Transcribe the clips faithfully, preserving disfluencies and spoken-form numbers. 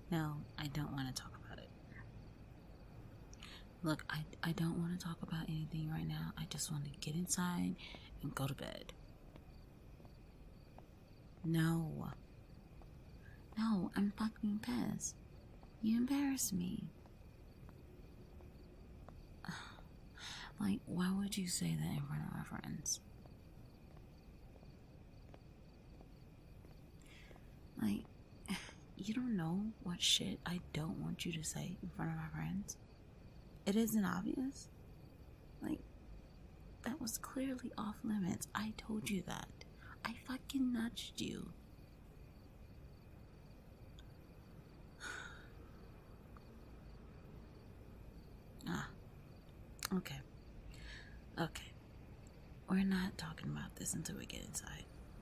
No, I don't want to talk about it. Look, I, I don't want to talk about anything right now. I just want to get inside and go to bed. No. No, I'm fucking pissed. You embarrass me. Like, why would you say that in front of our friends? Like, you don't know what shit I don't want you to say in front of our friends? It isn't obvious? Like, that was clearly off limits. I told you that. I fucking nudged you. Ah, okay. Okay. We're not talking about this until we get inside.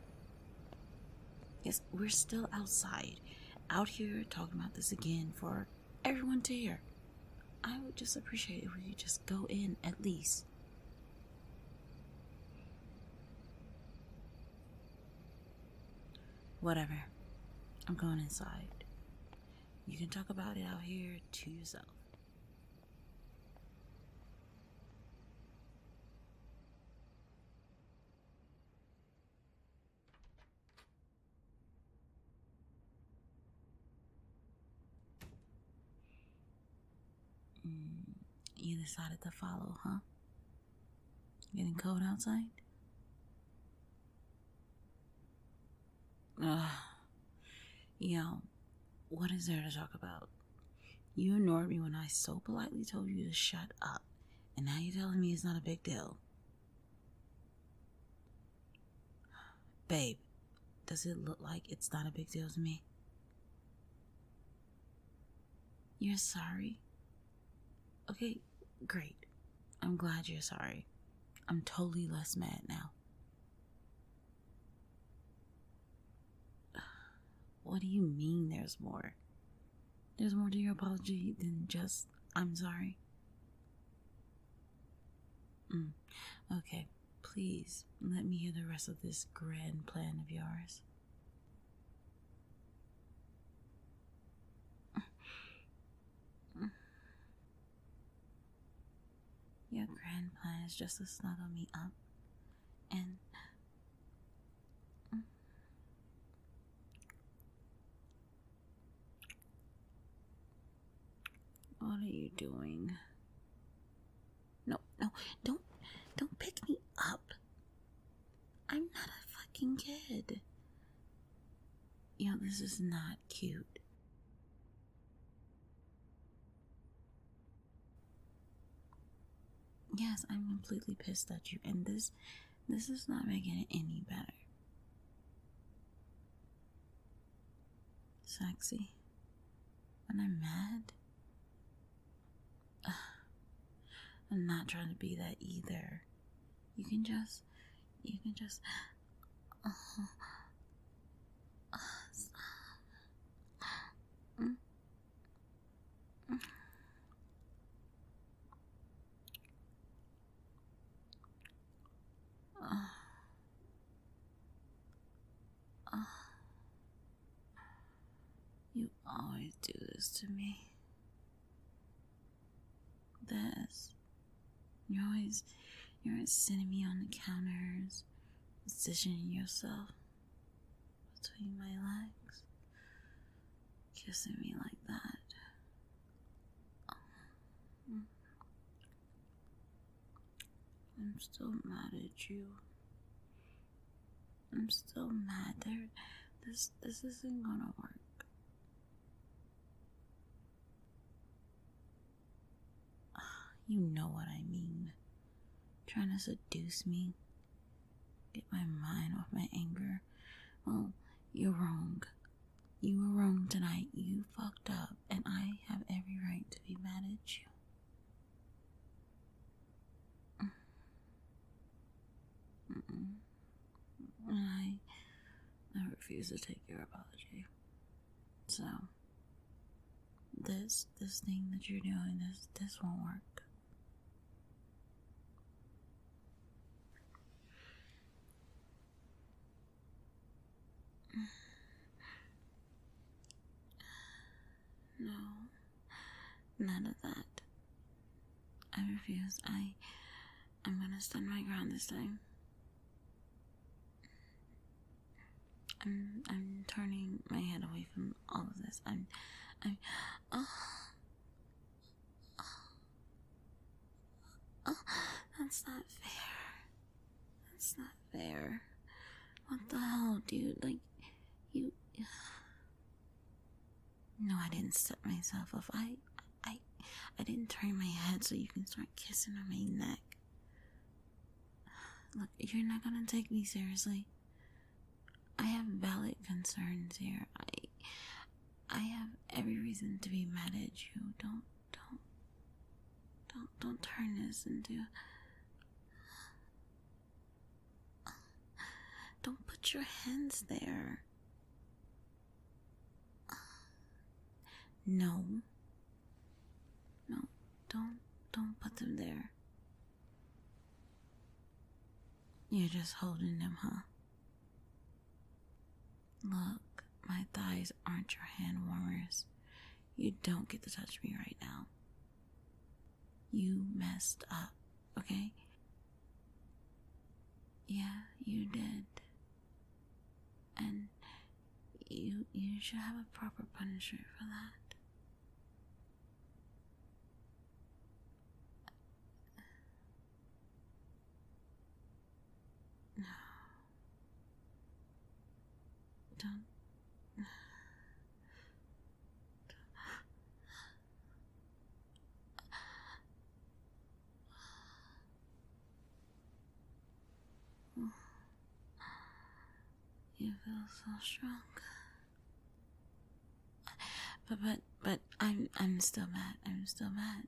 Yes, we're still outside, out here talking about this again for everyone to hear. I would just appreciate it if you just go in at least. Whatever. I'm going inside. You can talk about it out here to yourself. Mm, you decided to follow, huh? Getting cold outside? Ugh. Yo, what is there to talk about? You ignored me when I so politely told you to shut up, and now you're telling me it's not a big deal. Babe, does it look like it's not a big deal to me? You're sorry? Okay, great. I'm glad you're sorry. I'm totally less mad now. What do you mean there's more? There's more to your apology than just, I'm sorry. Mm, okay, please let me hear the rest of this grand plan of yours. Your grand plan is just to snuggle me up and... What are you doing? No, no, don't, don't pick me up. I'm not a fucking kid. Yo, this is not cute. Yes, I'm completely pissed at you, and this, this is not making it any better. Sexy. When I'm mad? Ugh. I'm not trying to be that either. You can just, you can just, uh, uh, mm, mm. Uh, uh. You always do this to me. This. You're always, you're always sitting me on the counters, positioning yourself between my legs, kissing me like that. I'm still mad at you. I'm still mad. There, this, this isn't gonna work. You know what I mean. Trying to seduce me, get my mind off my anger. Well, you're wrong. You were wrong tonight. You fucked up, and I have every right to be mad at you. Mm-mm. And I, I refuse to take your apology. So, this, this thing that you're doing, this, this won't work. no, none of that. I refuse. I, I'm gonna stand my ground this time. I'm, I'm turning my head away from all of this. I'm, I'm, oh, oh, oh, that's not fair. That's not fair. What the hell, dude? Like, you... No, I didn't set myself up. I, I, I didn't turn my head so you can start kissing on my neck. Look, you're not gonna take me seriously. I have valid concerns here. I, I have every reason to be mad at you. Don't, don't, don't, don't turn this into... Don't put your hands there. No. No, don't, don't put them there. You're just holding them, huh? Look, my thighs aren't your hand warmers. You don't get to touch me right now. You messed up, okay? Yeah, you did. And you you should have a proper punishment for that. No. Don't. You feel so strong. But but but I'm I'm still mad. I'm still mad.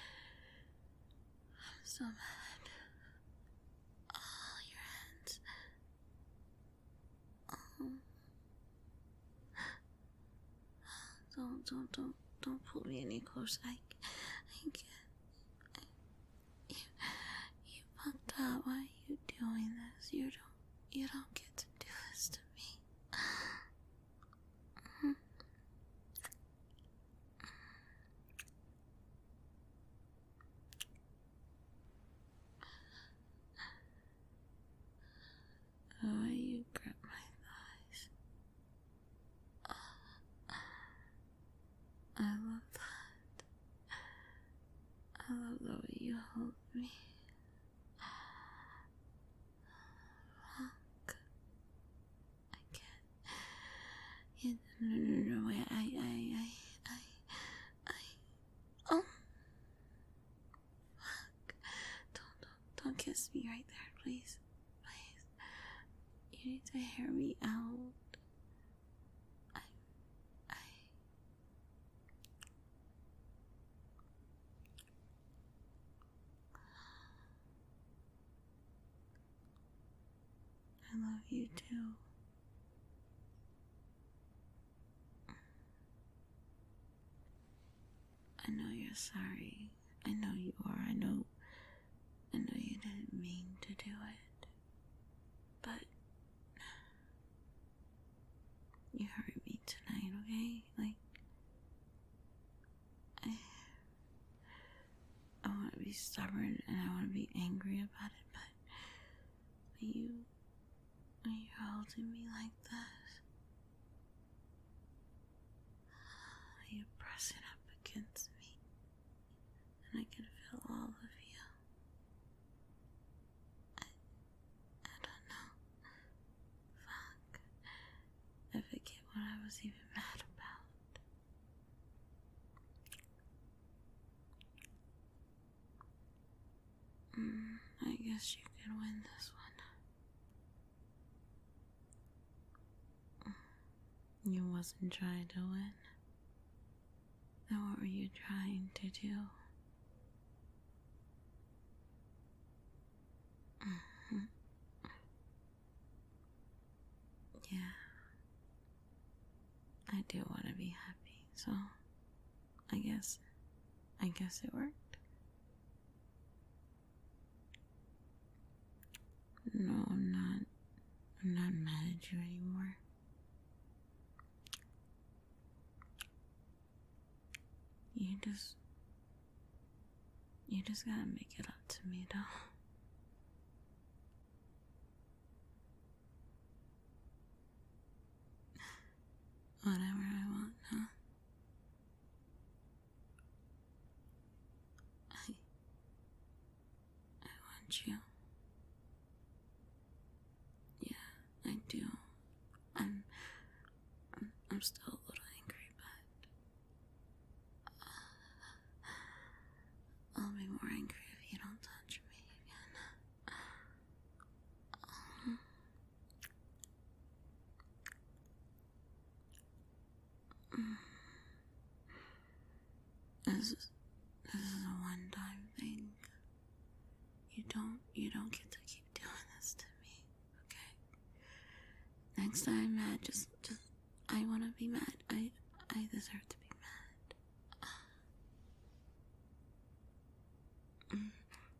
I'm still mad. Oh, your hands. Oh. Don't don't don't don't pull me any closer. I I can't. I, you you fucked up. Why are you doing this? You don't you don't get to do this to me. Why you grab my thighs? I love that. I love the way you hold me. Fuck. I can't. Yeah, no, no, no, wait. I, I, I, I, I. Oh. Fuck. Don't, don't, don't kiss me right there, please. You need to hear me out. I, I, I love you too. I know you're sorry. I know you are. I know, I know you didn't mean to do it. But you hurt me tonight, okay? Like, I, I want to be stubborn and I want to be angry about it, but when you, when you're holding me like this, you're pressing up against me, and I can feel all of you. I, I don't know. Fuck. I forget what I was even mad about. Mm, I guess you can win this one. You wasn't trying to win. Then what were you trying to do? Mm-hmm. Yeah. I do want to be happy, so I guess, I guess it worked. No, I'm not, I'm not mad at you anymore. just. You just gotta make it up to me, though. Whatever I want, huh? I. I want you. Yeah, I do. I'm. I'm, I'm still a little angry, but. Uh, I'll be more angry if you don't touch me again. Um, This is this is a one-time thing. You don't you don't get to keep doing this to me, okay? Next time I'm mad, just just I wanna be mad. I I deserve to be mad. Mm.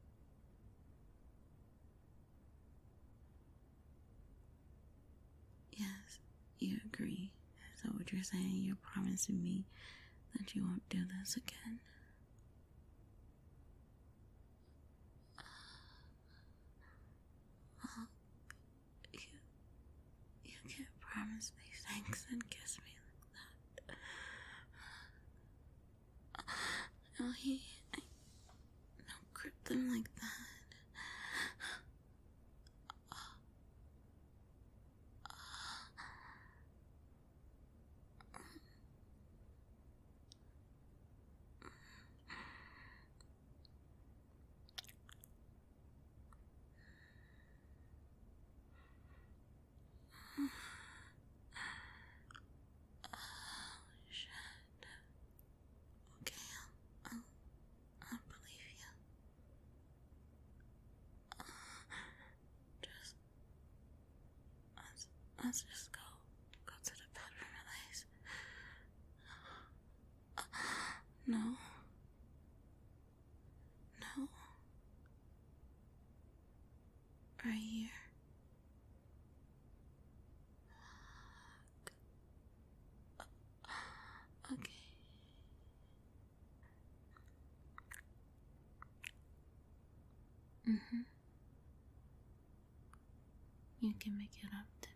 Yes, you agree. Is that what you're saying? You're promising me that you won't do this again. Well, you, you can't promise these things and kiss me like that. No, he, I, no, grip them like that. Shit. Okay, I'll, I'll, I'll believe you. Just, let's, let's just go, go to the bedroom at least. No. No. Right here. Okay. Mm-hmm. You can make it up to